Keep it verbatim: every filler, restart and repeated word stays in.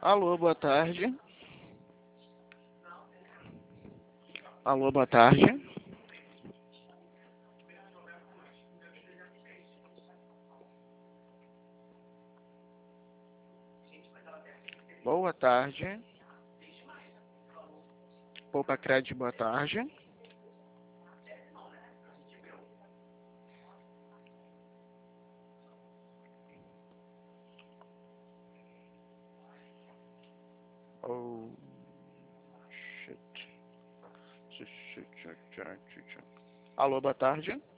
Alô, boa tarde. Alô, boa tarde. Boa tarde. Poupa Crédito, boa tarde. Oh, shit. Shit, shit, shit, shit, shit. Alô, boa tarde.